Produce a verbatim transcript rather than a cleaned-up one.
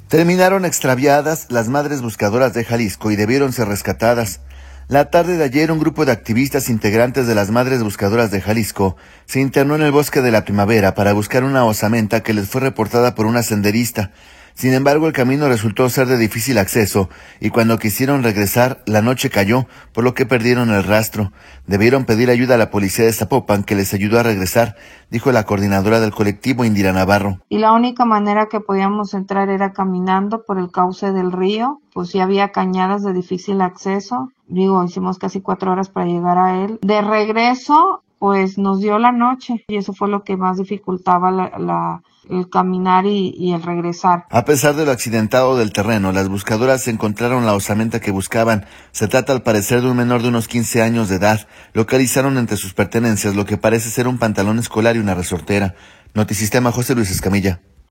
Terminaron extraviadas las madres buscadoras de Jalisco y debieron ser rescatadas. La tarde de ayer, un grupo de activistas integrantes de las Madres Buscadoras de Jalisco se internó en el Bosque de la Primavera para buscar una osamenta que les fue reportada por una senderista. Sin embargo, el camino resultó ser de difícil acceso y cuando quisieron regresar, la noche cayó, por lo que perdieron el rastro. Debieron pedir ayuda a la policía de Zapopan, que les ayudó a regresar, dijo la coordinadora del colectivo, Indira Navarro. Y la única manera que podíamos entrar era caminando por el cauce del río, pues ya había cañadas de difícil acceso. Digo, hicimos casi cuatro horas para llegar a él. De regreso, pues nos dio la noche y eso fue lo que más dificultaba la, la, el caminar y, y el regresar. A pesar de lo accidentado del terreno, las buscadoras encontraron la osamenta que buscaban. Se trata al parecer de un menor de unos quince años de edad. Localizaron entre sus pertenencias lo que parece ser un pantalón escolar y una resortera. Notisistema, José Luis Escamilla.